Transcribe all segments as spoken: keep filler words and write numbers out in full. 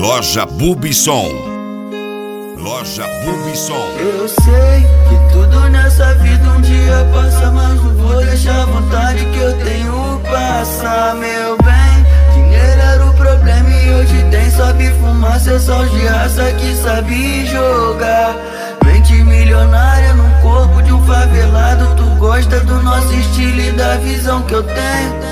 Loja Bubisson. Loja Bubisson. Eu sei que tudo nessa vida um dia passa, mas não vou deixar a vontade que eu tenho passar, meu bem. Dinheiro era o problema e hoje tem, sobe fumaça, é só os de raça que sabe jogar. Mente milionária no corpo de um favelado, tu gosta do nosso estilo e da visão que eu tenho.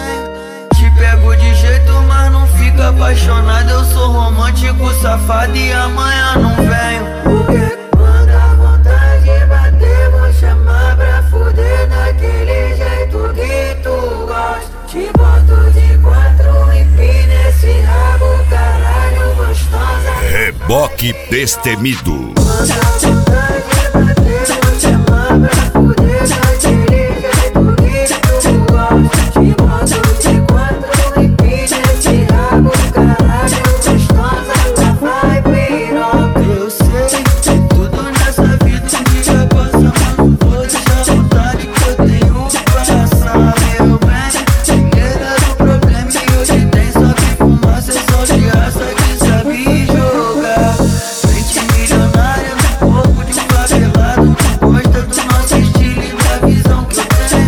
Te pego de jeito, mas não fica apaixonado. Eu sou romântico, safado e amanhã não venho. Porque quando a vontade bater, vou chamar pra fuder daquele jeito que tu gosta. Te boto de quatro, empina esse rabo, caralho, gostosa. Reboque Destemido. Quando a vontade bater, vou chamar pra fuder daquele jeito que tu gosta. Te boto de quatro, empina esse rabo, caralho, gostosa, lá vai piroca. Eu sei que tudo nessa vida um dia passa, mas não vou deixar a vontade que eu tenho passar, meu bem. Dinheiro era o problema e hoje tem, sobe fumaça, é só de raça que sabe jogar. Mente milionária no corpo de um favelado, tu gosta do nosso estilo e da visão que eu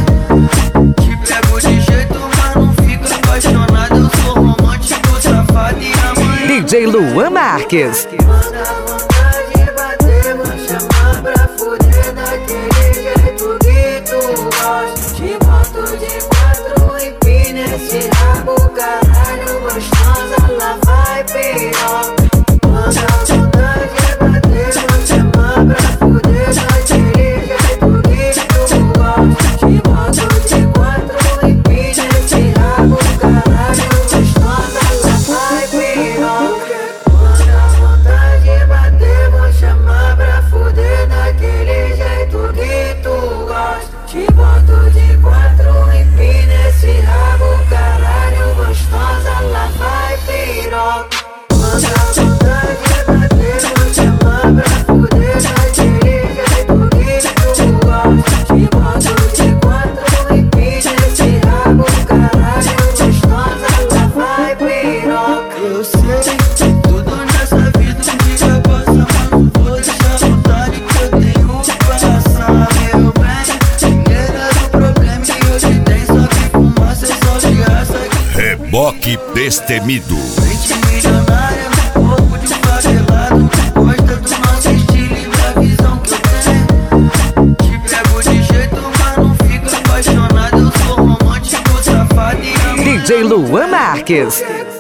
tenho. Te pego de jeito, mas não fica apaixonado. Eu sou romântico, safado e amanhã D J Luan Marques. quando a vontade bater, vou chamar pra fuder daquele jeito que tu gosta. Te boto de quatro, empina esse rabo, caralho, gostosa, lá vai piroca. Quando a vontade bater, vou chamar pra fuder daquele jeito que tu gosta. Te boto de quatro, empina esse rabo, caralho, gostosa, lá vai piroca. Quando a vontade bater, vou chamar pra fuder daquele jeito que tu gosta. Te boto de quatro, empina esse rabo, caralho, gostosa, lá vai piroca. Quando a vontade bater, vou chamar pra fuder daquele jeito que tu gosta. Te boto de quatro, empina esse rabo, caralho, gostosa, lá vai piroca. Eu sei que tudo nessa vida um dia passa, mas não vou deixar a vontade que eu tenho passar, meu bem. Dinheiro era o problema e hoje tem, sobe fumaça, é só de raça que Reboque Destemido. mente milionária no corpo de um favelado, tu gosta do nosso estilo e da visão que eu tenho. Te pego de jeito, mas não fica apaixonado. Eu sou romântico, safado e amanhã D J Luan Marques.